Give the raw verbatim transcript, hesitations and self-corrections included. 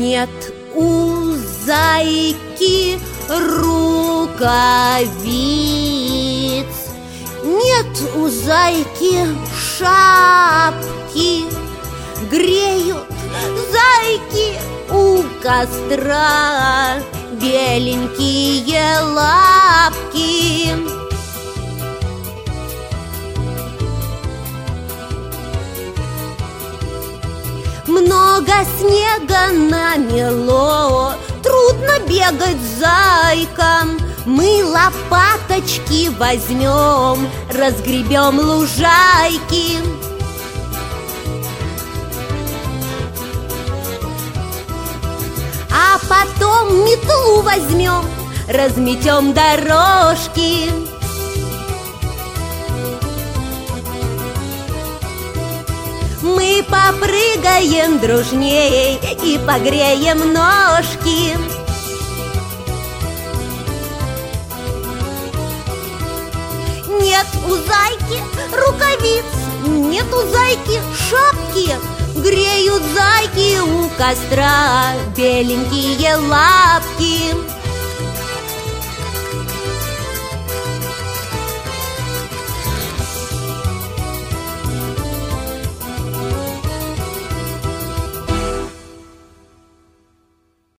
Нет у зайки рукавиц, нет у зайки шапки, греют зайки у костра беленькие лапки. Много снега намело, трудно бегать зайкам. Мы лопаточки возьмем, разгребем лужайки. А потом метлу возьмем, разметем дорожки. Мы попрыгаем дружней и погреем ножки. Нет у зайки рукавиц, нет у зайки шапки, греют зайки у костра беленькие лапки.